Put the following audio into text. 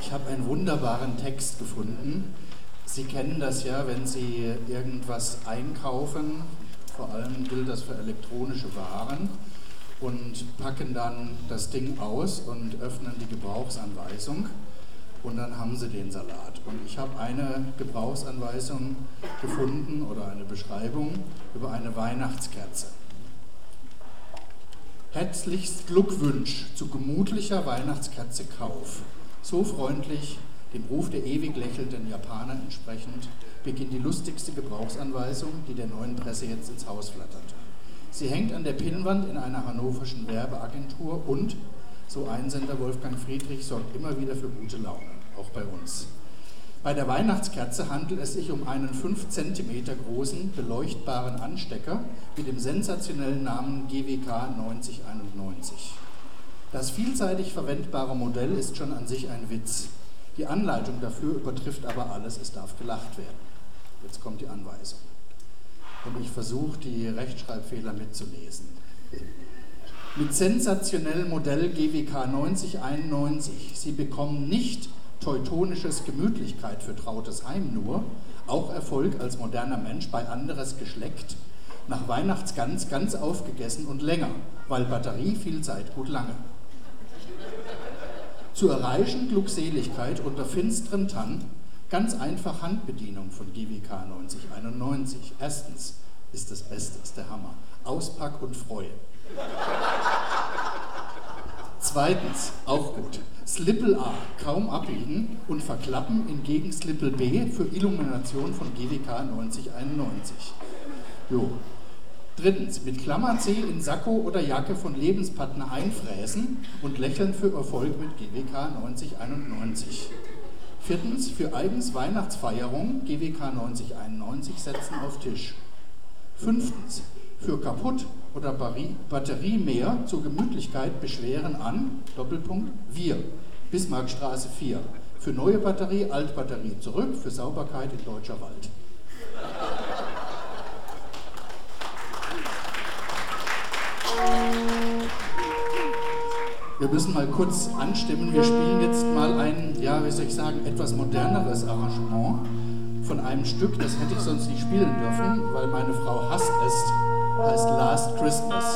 Ich habe einen wunderbaren Text gefunden. Sie kennen das ja, wenn Sie irgendwas einkaufen, vor allem gilt das für elektronische Waren, und packen dann das Ding aus und öffnen die Gebrauchsanweisung und dann haben Sie den Salat. Und ich habe eine Gebrauchsanweisung gefunden oder eine Beschreibung über eine Weihnachtskerze. Herzlichst Glückwünsch zu gemütlicher Weihnachtskerze Kauf. So freundlich, dem Ruf der ewig lächelnden Japaner entsprechend, beginnt die lustigste Gebrauchsanweisung, die der neuen Presse jetzt ins Haus flattert. Sie hängt an der Pinnwand in einer hannoverschen Werbeagentur und, so Einsender Wolfgang Friedrich, sorgt immer wieder für gute Laune, auch bei uns. Bei der Weihnachtskerze handelt es sich um einen 5 cm großen, beleuchtbaren Anstecker mit dem sensationellen Namen GWK 9091. Das vielseitig verwendbare Modell ist schon an sich ein Witz. Die Anleitung dafür übertrifft aber alles, es darf gelacht werden. Jetzt kommt die Anweisung. Und ich versuche, die Rechtschreibfehler mitzulesen. Mit sensationellem Modell GWK 9091. Sie bekommen nicht teutonisches Gemütlichkeit für trautes Heim nur, auch Erfolg als moderner Mensch bei anderes Geschleckt, nach Weihnachtsgans ganz aufgegessen und länger, weil Batterie viel Zeit gut lange. Zu erreichen Glückseligkeit unter finsteren Tannen, ganz einfach Handbedienung von GWK 9091. Erstens ist das Beste, ist der Hammer. Auspack und Freue. Zweitens, auch gut. Slippel A, kaum abbiegen und verklappen, hingegen Slippel B für Illumination von GWK 9091. Jo. Drittens, mit Klammer C in Sakko oder Jacke von Lebenspartner einfräsen und lächeln für Erfolg mit GWK 9091. Viertens, für eigens Weihnachtsfeierung GWK 9091 setzen auf Tisch. Fünftens, für kaputt oder Batteriemeer zur Gemütlichkeit beschweren an, Doppelpunkt, wir, Bismarckstraße 4. Für neue Batterie, Altbatterie zurück, für Sauberkeit in Deutscher Wald. Wir müssen mal kurz anstimmen. Wir spielen jetzt mal ein, ja, wie soll ich sagen, etwas moderneres Arrangement von einem Stück, das hätte ich sonst nicht spielen dürfen, weil meine Frau hasst es, heißt Last Christmas.